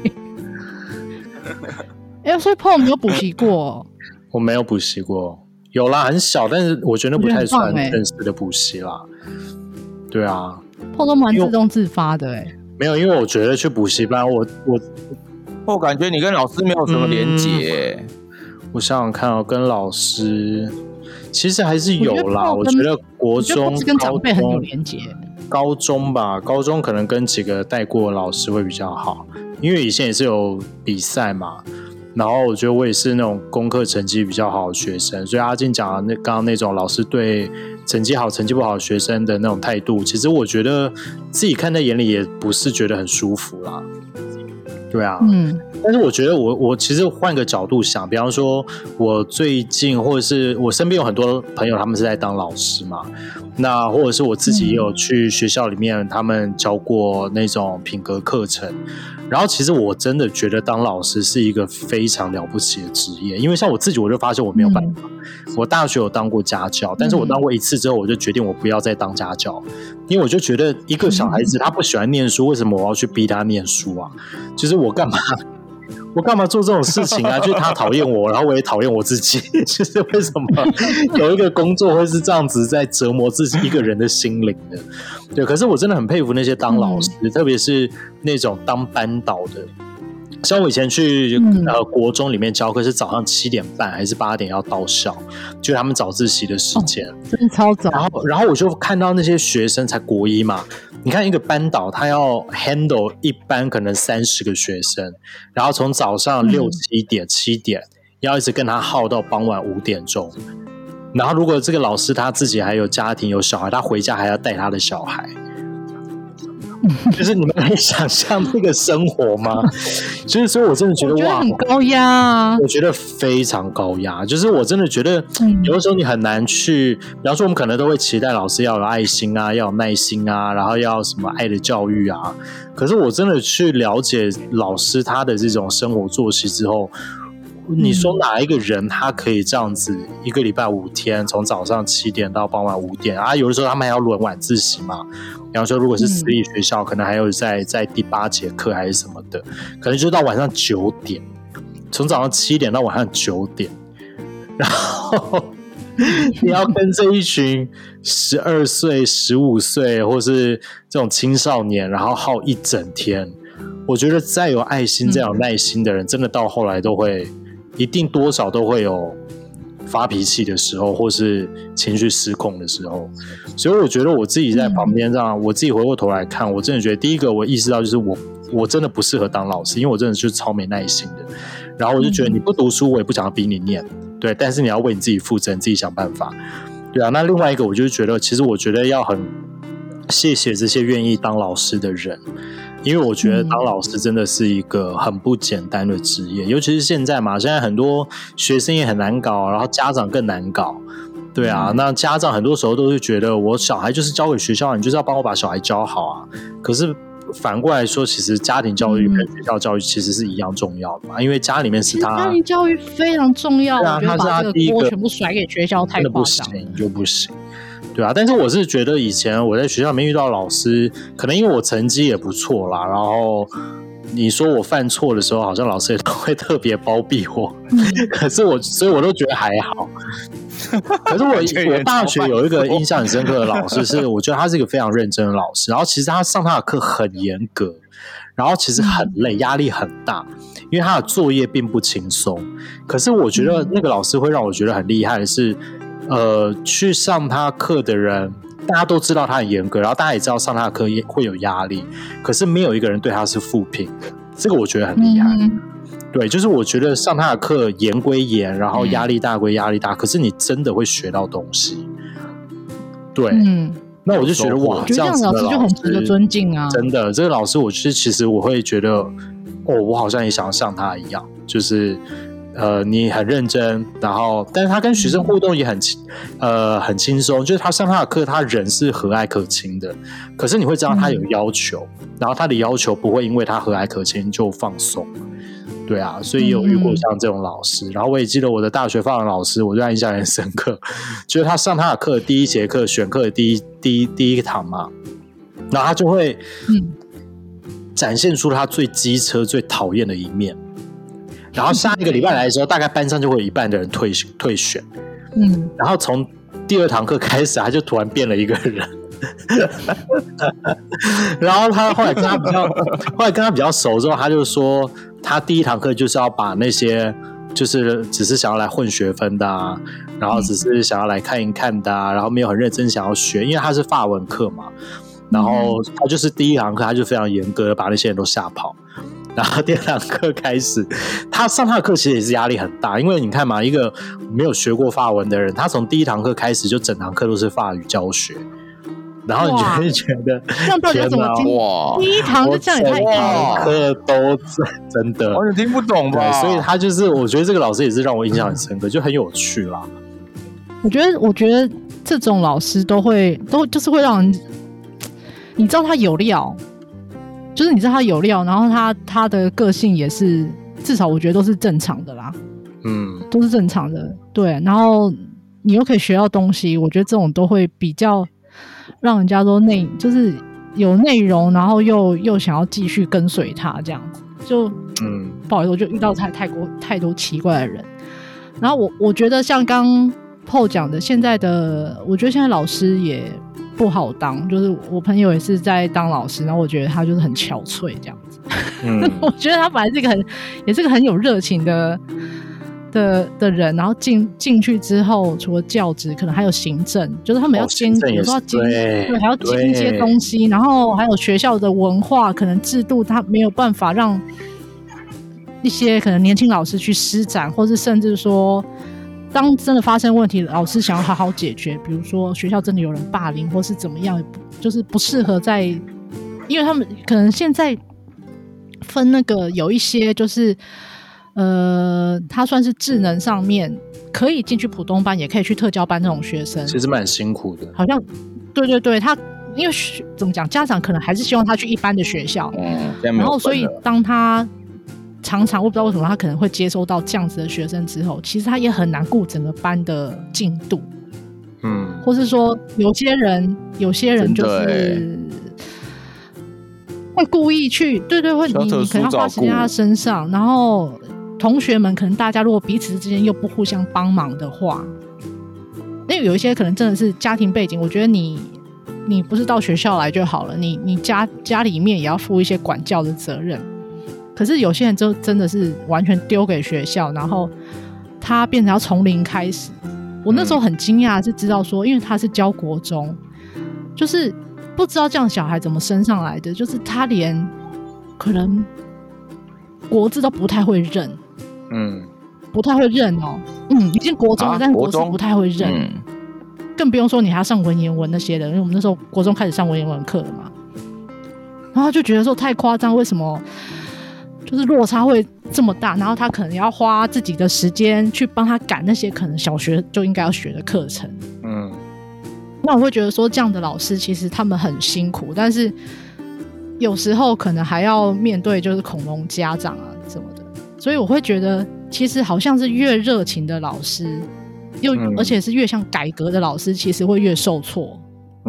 所以 Paul 没有补习过？ 我没有补习过。有啦，很小，但是我觉得不太算正式的补习啦。对啊 ，Paul 都蛮自动自发的没有，因为我觉得去补习班， 我感觉你跟老师没有什么连结。 我想想看跟老师其实还是有啦。我觉得国中、 跟长辈很有连结。 高中吧，高中可能跟几个带过的老师会比较好，因为以前也是有比赛嘛。然后我觉得我也是那种功课成绩比较好的学生，所以阿金讲的刚刚那种老师对成绩好成绩不好的学生的那种态度，其实我觉得自己看在眼里也不是觉得很舒服啦。对啊，但是我觉得我其实换个角度想，比方说我最近或者是我身边有很多朋友他们是在当老师嘛，那或者是我自己也有去学校里面他们教过那种品格课程，然后其实我真的觉得当老师是一个非常了不起的职业，因为像我自己我就发现我没有办法。我大学有当过家教，但是我当过一次之后我就决定我不要再当家教，因为我就觉得一个小孩子他不喜欢念书，为什么我要去逼他念书啊？就是我干嘛我干嘛做这种事情啊？就是他讨厌我，然后我也讨厌我自己，就是为什么有一个工作会是这样子在折磨自己一个人的心灵的？对，可是我真的很佩服那些当老师，特别是那种当班导的。像我以前去国中里面教课是早上7点半还是8点要到校，就是他们早自习的时间， 真的超早。 然后我就看到那些学生才国一嘛，你看一个班导他要 handle 一班可能30个学生，然后从早上6、7点要一直跟他耗到傍晚5点钟，然后如果这个老师他自己还有家庭有小孩，他回家还要带他的小孩。就是你们可以想象这个生活吗？就是所以我真的觉得哇， 很高压啊！ 我觉得非常高压。就是我真的觉得有的时候你很难去，比方说我们可能都会期待老师要有爱心啊，要有耐心啊，然后要什么爱的教育啊。可是我真的去了解老师他的这种生活作息之后，你说哪一个人他可以这样子一个礼拜5天，从早上7点到傍晚5点啊？有的时候他们还要轮晚自习嘛。比方说，如果是私立学校，可能还有在第8节课还是什么的，可能就到晚上9点，从早上7点到晚上9点，然后你要跟这一群12岁、15岁或是这种青少年，然后耗一整天。我觉得再有爱心、再有耐心的人，真的到后来都会一定多少都会有发脾气的时候，或是情绪失控的时候。所以我觉得我自己在旁边这样，我自己回过头来看，我真的觉得第一个我意识到就是我真的不适合当老师，因为我真的就是超没耐心的。然后我就觉得你不读书，我也不想要逼你念，对，但是你要为你自己负责，你自己想办法，对啊。那另外一个我就是觉得，其实我觉得要很谢谢这些愿意当老师的人。因为我觉得当老师真的是一个很不简单的职业，尤其是现在嘛，现在很多学生也很难搞，然后家长更难搞，对啊，那家长很多时候都会觉得我小孩就是交给学校，你就是要帮我把小孩教好啊。可是反过来说，其实家庭教育跟学校教育其实是一样重要的嘛，因为家里面是他家庭教育非常重要， 对啊， 我觉得把这个锅全部甩给学校太夸张了， 就不行。对啊，但是我是觉得以前我在学校里面遇到老师，可能因为我成绩也不错啦，然后你说我犯错的时候，好像老师也都会特别包庇我，可是所以我都觉得还好。可是我大学有一个印象很深刻的老师，是我觉得他是一个非常认真的老师，然后其实他上他的课很严格，然后其实很累，压力很大，因为他的作业并不轻松。可是我觉得那个老师会让我觉得很厉害的是，去上他课的人，大家都知道他很严格，然后大家也知道上他的课会有压力，可是没有一个人对他是负评的，这个我觉得很厉害。对，就是我觉得上他的课严归严，然后压力大归压力大，可是你真的会学到东西。对，那我就觉得哇，这样子的老师就很值得尊敬啊！ 真的，这个老师，其实我会觉得，我好像也想像他一样，就是你很认真，然后但是他跟学生互动也很轻松，就是他上他的课，他人是和蔼可亲的，可是你会知道他有要求，然后他的要求不会因为他和蔼可亲就放松。对啊，所以有遇过像这种老师，然后我也记得我的大学法文老师，我对他印象很深刻，就是他上他的课第一节课选课的第一堂嘛，然后他就会展现出他最机车最讨厌的一面，然后下一个礼拜来的时候，大概班上就会有一半的人退选，然后从第2堂课开始，他就突然变了一个人。然后他后来跟他比较熟之后，他就说他第1堂课就是要把那些就是只是想要来混学分的啊，然后只是想要来看一看的啊，然后没有很认真想要学，因为他是法文课嘛，然后他就是第1堂课他就非常严格的把那些人都吓跑。然后第2堂课开始，他上他的课其实也是压力很大，因为你看嘛，一个没有学过法文的人，他从第1堂课开始就整堂课都是法语教学。然后你就会觉得， 这样到底要怎么听？第1堂就这样也太高了，课都真的完全听不懂吧？ 所以他就是，我觉得这个老师也是让我印象很深刻，就很有趣啦。 我觉得这种老师都就是会让人，你知道他有料，就是你知道他有料，然后他的个性也是，至少我觉得都是正常的啦，都是正常的，对。然后你又可以学到东西，我觉得这种都会比较。让人家都就是有内容，然后又想要继续跟随他这样子，就不好意思，我就遇到太多奇怪的人。然后我觉得像刚 Paul 讲的，现在的我觉得现在老师也不好当，就是我朋友也是在当老师，然后我觉得他就是很憔悴这样子。我觉得他本来也是个很有热情的人，然后进去之后，除了教职，可能还有行政，就是他们要兼，有时候要兼，对，还要兼一些东西，然后还有学校的文化，可能制度他没有办法让一些可能年轻老师去施展，或是甚至说，当真的发生问题，老师想要好好解决，比如说学校真的有人霸凌，或是怎么样，就是不适合在，因为他们可能现在分那个有一些就是。他算是智能上面可以进去普通班，也可以去特教班那种学生， 其实蛮辛苦的。 好像对，他因为怎么讲，家长可能还是希望他去一般的学校，然后所以当他常常我不知道为什么他可能会接收到这样子的学生之后，其实他也很难顾整个班的进度，或是说有些人就是会故意去，对，会你可能要花时间在他身上，然后。同学们可能大家如果彼此之间又不互相帮忙的话，因为有一些可能真的是家庭背景，我觉得你不是到学校来就好了，你家里面也要负一些管教的责任。可是有些人就真的是完全丢给学校，然后他变成要从零开始。我那时候很惊讶，是知道说，因为他是教国中，就是不知道这样小孩怎么升上来的，就是他连可能国字都不太会认。不太会认哦，已经国中了，但是国中不太会认，更不用说你还要上文言文那些的，因为我们那时候国中开始上文言文课了嘛，然后他就觉得说太夸张，为什么就是落差会这么大？然后他可能要花自己的时间去帮他赶那些可能小学就应该要学的课程，那我会觉得说这样的老师其实他们很辛苦，但是有时候可能还要面对就是恐龙家长啊什么的。所以我会觉得其实好像是越热情的老师而且是越像改革的老师其实会越受挫。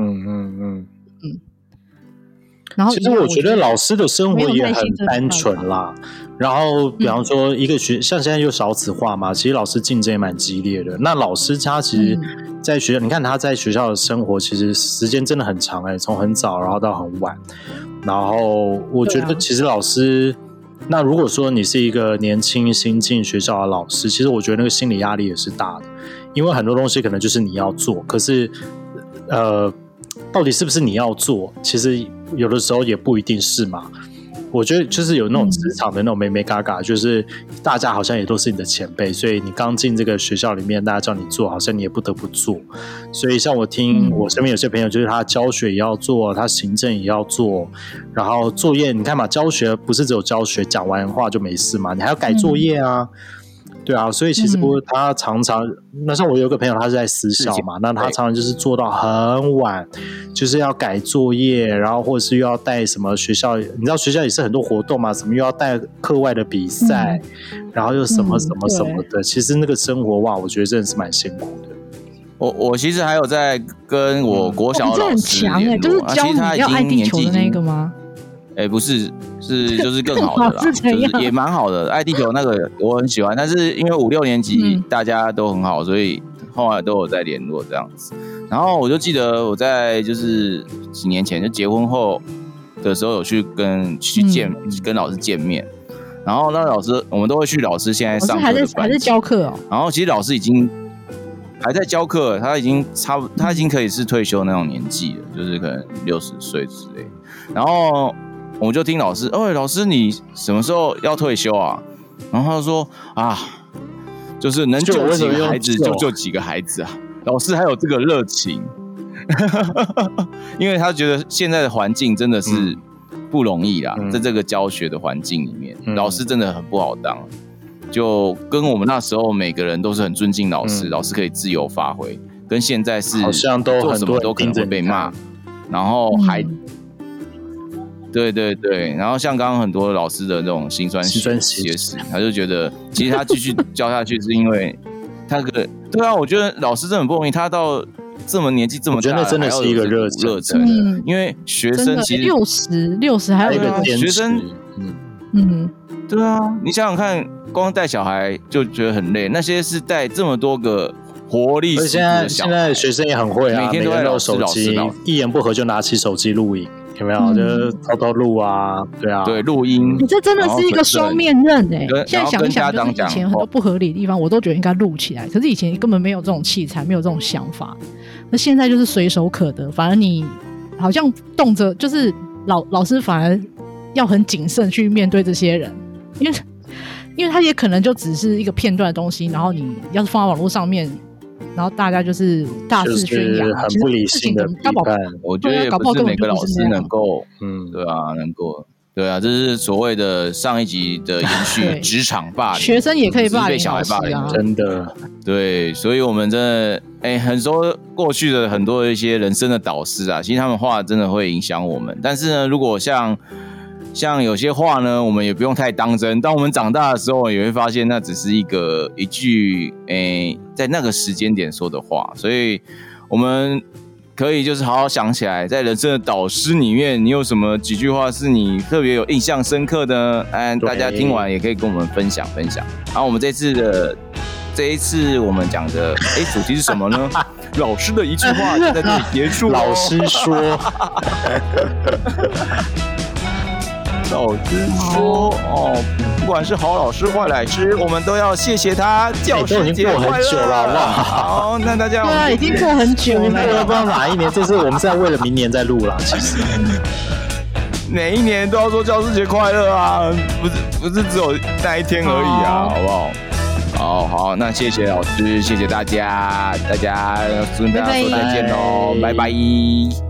然后其实我觉得老师的生活也很单纯啦，然后比方说一个像现在就少子化嘛，其实老师竞争也蛮激烈的。那老师他其实在学校，你看他在学校的生活其实时间真的很长从很早然后到很晚。然后我觉得其实老师那如果说你是一个年轻新进学校的老师，其实我觉得那个心理压力也是大的，因为很多东西可能就是你要做，可是到底是不是你要做，其实有的时候也不一定是嘛。我觉得就是有那种职场的那种妹妹嘎嘎，就是大家好像也都是你的前辈，所以你刚进这个学校里面，大家叫你做，好像你也不得不做。所以像我听我身边有些朋友，就是他教学也要做，他行政也要做，然后作业你看嘛，教学不是只有教学讲完话就没事嘛，你还要改作业啊。对啊，所以其实他常常，那像我有一个朋友，他是在私校嘛，那他常常就是做到很晚，就是要改作业，然后或者是又要带什么学校，你知道学校也是很多活动嘛，什么又要带课外的比赛，然后又什么什么什么的，其实那个生活哇，我觉得真的是蛮辛苦的。 我其实还有在跟我国小老师联络， 就是教你要爱地球的那个吗？ 不是，就是更好的啦，就是也蛮好的。爱地球那个我很喜欢，但是因为5、6年级大家都很好，所以后来都有在联络这样子。然后我就记得我在就是几年前就结婚后的时候有跟老师见面，然后那老师我们都会去老师现在上课的班级， 还是教课哦。 然后其实老师已经还在教课，他已经可以是退休那种年纪了，就是可能60岁之类。然后我们就听老师，老师你什么时候要退休啊？然后他就说就是能救几个孩子就救几个孩子啊。老师还有这个热情，因为他觉得现在的环境真的是不容易啦，在这个教学的环境里面，老师真的很不好当。就跟我们那时候每个人都是很尊敬老师，老师可以自由发挥，跟现在是好像都做什么都可能会被骂，然后还。对，然后像刚刚很多老师的那种辛酸血史，他就觉得其实他继续教下去是因为他对啊，我觉得老师真的很不容易，他到这么年纪这么大， 我觉得那真的是一个热忱， 因为学生其实 60还有一个学生， 对啊，你想想看，光带小孩就觉得很累，那些是带这么多个活力十足的小孩。 现在学生也很会啊， 每天都在有手机，一言不合就拿起手机录影，有没有？就是偷偷录啊，对啊， 对，录音。 你这真的是一个双面刃现在想一想，就是以前很多不合理的地方，我都觉得应该录起来。可是以前根本没有这种器材，没有这种想法。那现在就是随手可得，反而你好像动辄就是老师反而要很谨慎去面对这些人，因为他也可能就只是一个片段的东西，然后你要是放在网络上面，然后大家就是大肆宣扬， 很不理性的批判。 我觉得也不是每个老师能够，对啊，能够。对啊，这是所谓的上一集的延续，职场霸凌， 学生也可以霸凌， 小孩霸凌， 真的。 对，所以我们真的很多过去的很多一些人生的导师啊，其实他们话真的会影响我们。但是呢，如果像有些话呢，我们也不用太当真。当我们长大的时候，也会发现那只是一句在那个时间点说的话，所以我们可以就是好好想起来，在人生的导师里面，你有什么几句话是你特别有印象深刻的？大家听完也可以跟我们分享。然后我们这一次我们讲的主题是什么呢？老师的一句话就在这里结束。 老师说， 老师说不管是好老师坏老师，我们都要谢谢他。教师节快乐！ 了，好不好？ 好，那大家对啊，已经过很久了， 不知道哪一年，这是我们是在为了明年在录啦。其实每一年都要说教师节快乐啊，不是只有那一天而已啊，好不好？好，那谢谢老师，谢谢大家，跟大家说再见喽，拜拜。